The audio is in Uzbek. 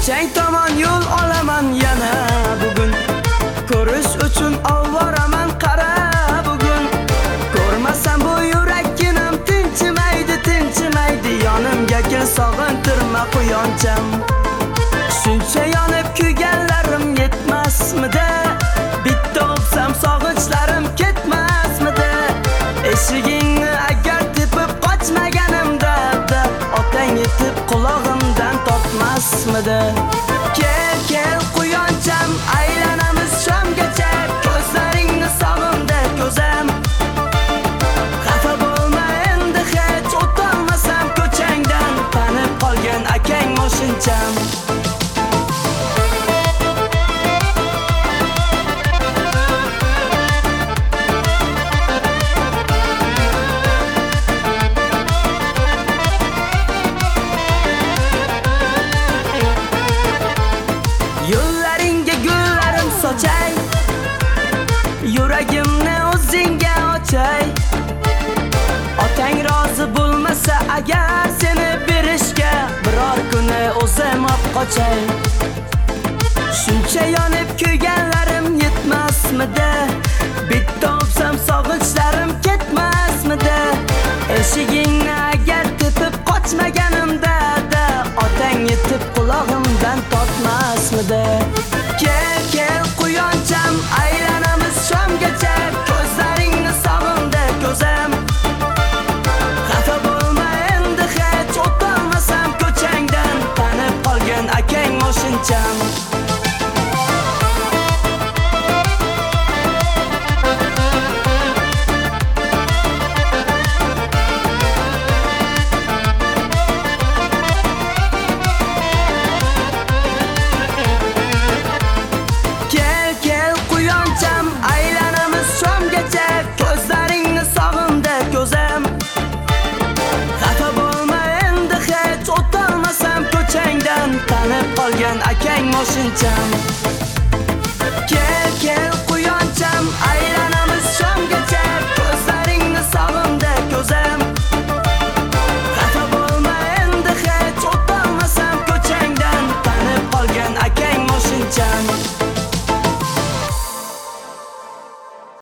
Ko'chang tomon yo'l olaman yana bugun. Ko'rish uchun avvoraman qara bugun. Ko'rmasam bu yurakkinam tinchimaydi. Yonimga kel sog'intirma quyoncham. Shuncha yonib kuyganlarim yetmasmidi? Bitta o'psam sog'inchlarim ketmasmidi? Eshigingni agar tepib qochmaganimda, otang yetib qulog'imdan tortmasmidi? Kel quyoncham, aylanamiz shomgacha. Ko'zlaringni sog'imda ko'zam. Xafa bo'lma endi hech, o'tolmasam ko'changdan. Tanib qolgan akang o'shincham. Yo'llaringga gullarim sochay, yuragimni o'zingga ochay. Otang rozi bo'lmasa agar seni berishga, biror kuni o'zim olib qochay. Shuncha yonib kuyganlarim yetmasmidi? Bitta o'psam sog'inchlarim ketmasmidi? Eshigingni agar tepib qochmaganimda, otang yetib qulog'imdan tortmasmidi? Kel quyoncham, aylanamiz shomgacha. Ko'zlaringni sog'imda ko'zam. Xafa bo'lma endi hech, o'tolmasam ko'changdan. Tanib qolgan akang o'shincham. Kel quyoncham, aylanamiz shomgacha. Ko'zlaringni sog'imda ko'zam. Xafa bo'lma endi hech, o'tolmasam ko'changdan. Tanib qolgan akang o'shincham.